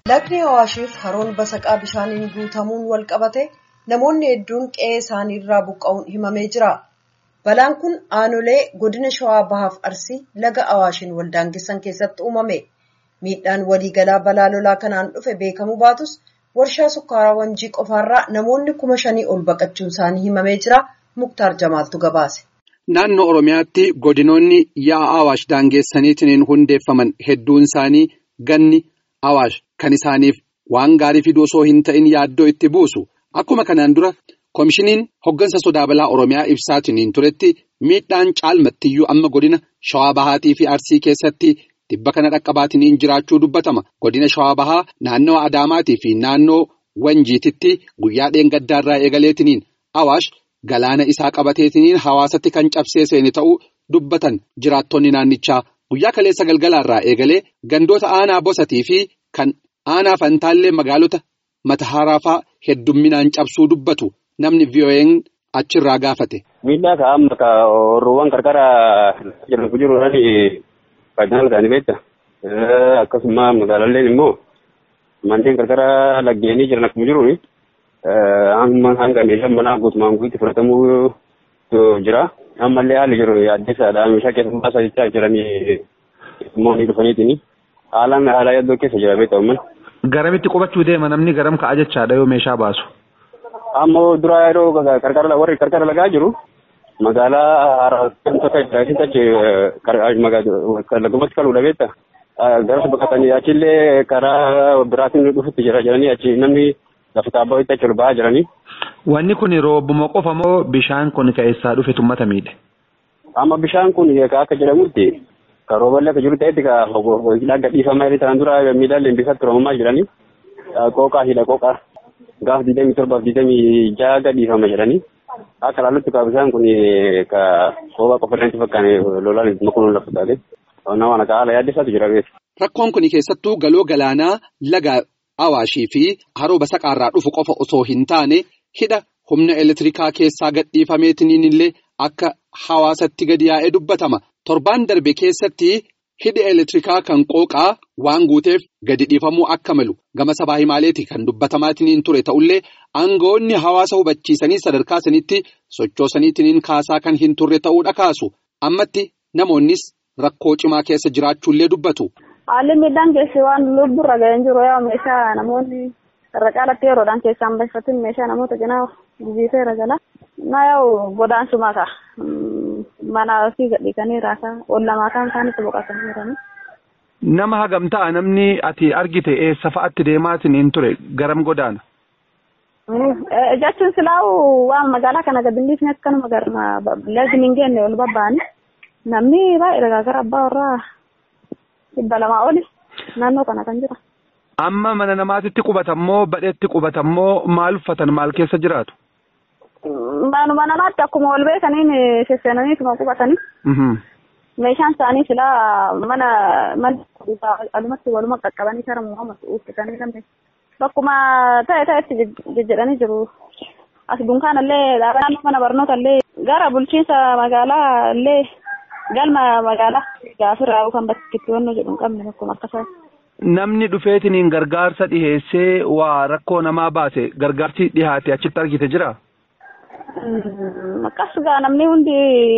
Lagni Awaashiif haroon basaqaa bishaaniin guutamuun wal qabate namoonni hedduun qe'ee isaanii irraa buqqa'uun himamee jira. Balaan kun aanolee godina Shawaa Bahaaf Arsii laga Awaashiin wal daangessan keessatti uumame. Miidhaan waliigalaa balaa lolaa kanaan dhufe beekamuu baatus warshaa sukkaaraa Wanjii qofaarraa namoonni 5,000 ol baqachuun isaanii himamee jira. Muktaar Jamaaltu gabaase. Naannoo Oromiyaatti godinoonni yaa'aa Awaash daangessaniitiin hundeeffaman hedduun isaanii ganni Awaash kan isaaniif waan gaarii fiduu osoo hin ta'in yaaddoo itti buusu. Akkuma kanaan dura koomishiniin hoggansa sodaa balaa Oromiyaa ibsaatiin turetti miidhaan caalmattiyyuu amma godina Shawaa Bahaatii fi Arsii keessatti dhibba kana dhaqqabaatiin jiraachuu dubbatama. Godina Shawaa Bahaa naannoo Adaamaatii fi naannoo Wanjiititti guyyaa dheengaddaarraa eegaleetiin Awaash galaana isaa qabateetiin hawaasatti kan cabsee seene ta'uu dubbatan jiraattonni naannichaa. Guyyaa kaleessa galgalaarraa eegalee gandoota aanaa Bosatii fi kan aanaa Fantaallee magaalota Matahaaraafaa heddumminaan cabsuu dubbatu namni VOA'n achirraa gaafate. Miidhaa ka'amma roowwan qarqara jiruudhaan faayidaan isaanii beekta. Akkasuma magaalaan immoo manneen qarqara laggeenii jiran akkuma jiruun hanga meeshaan manaa guutumaan guutuutti fudhatamuu jira. Ammallee haalli jiru addeessaadha. Meeshaa keessa baasaa jechaa jiranii immoo ni dhufaniitiin haala yaaddoo keessa jira beektaa uummanni. Garamitti qubachuu deema namni garam ka'a jechaadha yoo meeshaa baasu. Ammoo dura yeroo warri qarqara lagaa jiru magaalaa lagumatti kaluudha beektaa. Garas baqatanii achillee karaa biraatiin dhufutti jira jedhanii achi namni lafa taabbaa itti achi ol ba'aa jiranii. Wanni kun roobuma qofa moo bishaan kun keessaa dhufe tummata miidhe? Amma bishaan kun akka jedhamutti kan rooballee akka jiru ta'etti hidhaa dhiifamaa irratti kan dura miidhaan bisatti roobamaa jiranii. Qooqaa hidha qooqaa gaaf 27-26 gadhiifama jedhanii. Akka laallutti bishaan kun qooqaa qofa irratti fakkaane lolaan makuun lafa taate. Nama akka haala yaaddeessaatu jira beeku. Rakkoon kun keessattuu galoo galaanaa laga Awaashii fi haroo basaqaarraa dhufu qofa osoo hin taane hidha humna elektirikaa keessaa gadhiifameetiin illee akka hawaasatti gadi yaa'ee dubbatama. Torbaan darbe keessatti hidhi elektirikaa kan qooqaa waan guuteef gadi dhiifamuu akka malu gama sabaa himaaleeti kan dubbatamaatiin ture ta'ullee aangawoonni hawaasa hubachiisanii sadarkaa sanitti sochoosaniitiin kaasaa kan hin turre ta'uudha kaasu. Ammatti namoonnis rakkoo cimaa keessa jiraachuullee dubbatu. Haalli miidhaan keessi waan lubburra ga'een jiru yaa meeshaa namoonni irra caalatti yeroodhaan keessaan baay'atiin meeshaa namoota cinaa jijjiiree irra jala. Na yaa'u godaansuma ta'a. Manaa fi gadhiisanii raasaa ollamaa kan isaanitti boqotanii jiranii. Nama hagam ta'a namni ati argite eessa fa'aatti deemaatiin ture garam godaana? Jechuun silaa'u waan magaalaa kana gadhiisni akkanuma lagni hin geenye ol babba'anii namni baay'ee gara abbaa warraa 200 oli naannoo kana kan jira. Amma mana namaatitti qubatammoo badheetti qubatammoo maal uffatan maal keessa jiraatu? Manuma namaatti akkuma wal beekaniin sesseenaniituma qubatanii. Meeshaan isaanii silaa mana alumatti waluma qaqqabanii kara muhammad uffisanii kan bakkuma ta'etti jijjiiranii jiru. As dunkaanallee naannoo mana barnootaallee gara bulchiinsa magaalaa illee galma magaalaa gaafirraa kan bakkitti wanno jedhu hin qabne akkuma akkasuma. Namni dhufeetiin gargaarsa dhiheessee waa rakkoo namaa baase gargaarsi dhihaate achitti argite jira? Akkas gaa namni hundi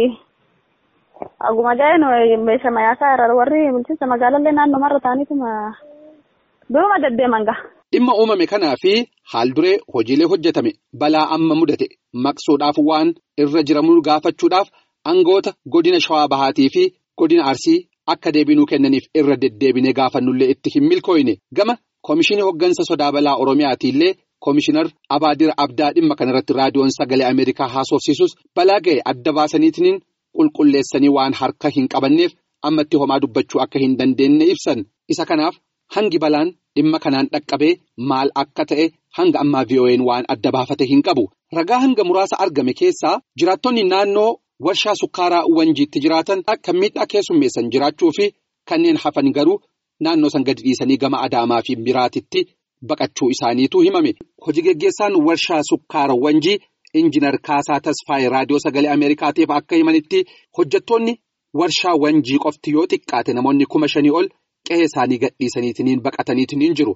aguma jaa'een meeshaa mayaasaa irra warri bulchiinsa magaalaallee naannoo marra ta'aniituma duruma deddeeman gaa. Dhimma uumame kanaa fi haal duree hojiilee hojjetame balaa amma mudate maqsuudhaaf waan irra jiramuu gaafachuudhaaf aangoota godina Shawaa Bahaatii fi godina Arsii akka deebinuu kennaniif irra deddeebinee gaafannullee itti hin milkooyne. Gama koomishinii hoggansa sodaa balaa Oromiyaatiillee Koomishinar Abaadir Abdaa dhimma kanarratti raadiyoon sagalee Ameerikaa haasofsiisus balaa ga'e adda baasaniitiin qulqulleessanii waan harka hin qabanneef ammatti homaa dubbachuu akka hin dandeenye ibsan. Isa kanaaf hangi balaan dhimma kanaan dhaqqabee maal akka ta'e hanga ammaa VOA'n waan adda baafate hin qabu. Ragaa hanga muraasa argame keessaa jiraattonni naannoo warshaa sukkaaraa Wanjiitti jiraatan akka miidhaa keessummeessan jiraachuu fi kanneen hafan garuu naannoo san gadi dhiisanii gama Adaamaa fi Biraatitti baqachuu isaaniitu himame. Hojii geggeessaan warshaa sukkaara Wanjii Injiinar Kaasaa Tasfaayee raadiyoo sagalee Ameerikaatiif akka himanitti hojjettoonni warshaa Wanjii qofti yoo xiqqaate namoonni 5,000 ol qe'ee isaanii gadhiisaniitiin baqataniitiin jiru.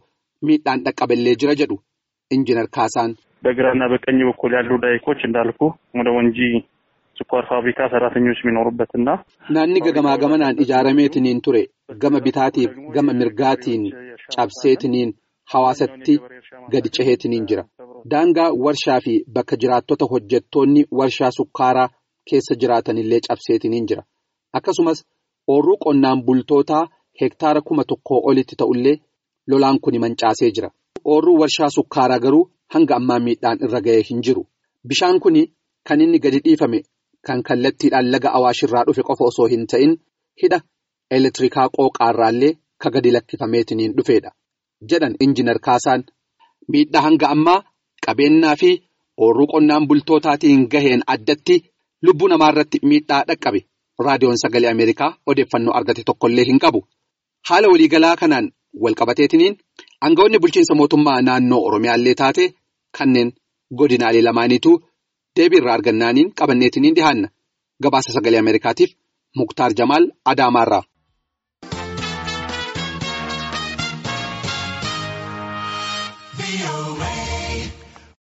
miidhaan dhaqqaballee jira jedhu Injiinar Kaasaan. በግራና በቀኝ በኩል ያሉ ዳይኮች እንዳልኩ ወደ ወንጂ ስኳር ፋብሪካ ሰራተኞች የሚኖሩበትና naanni gagamaa gamanaan ijaarameetiniin ture gama bitaatiif gama mirgaatiin cabseetiniin hawaasatti gadi ceheetiniin jira. Daangaa warshaa fi bakka jiraattota hojjettoonni warshaa sukkaaraa keessa jiraatanillee cabseetiniin jira. Akkasumas ooyiruu qonnaan bultootaa hektaara 1,000 olitti ta'ullee lolaan kun mancaasee jira. Ooyiruu warshaa sukkaaraa garuu hanga ammaa miidhaan irra ga'ee hin jiru. Bishaan kun kan inni gadi dhiifame kan kallattiidhaan laga Awaashirraa dhufe qofa osoo hin ta'in hidha elektirikaa qooqaarraallee ka gadi lakkifameetiniin dhufeedha jedhan Injiinar Kaasaan. Miidhaa hanga ammaa qabeenyaa fi ooyiruu qonnaan bultootaatiin gaheen addatti lubbuu namaarratti miidhaa dhaqqabe raadiyoon sagalee Ameerikaa odeeffannoo argate tokkollee hin qabu. Haala waliigalaa kanaan walqabateetiniin aangawoonni bulchiinsa mootummaa naannoo Oromiyaallee taate kanneen godinaalee lamaaniitu deebii irraa argannaaniin qabanneetiniin dhihaanna. Gabaasa sagalee Ameerikaatiif Muktaar Jamaal Adaamaarraa.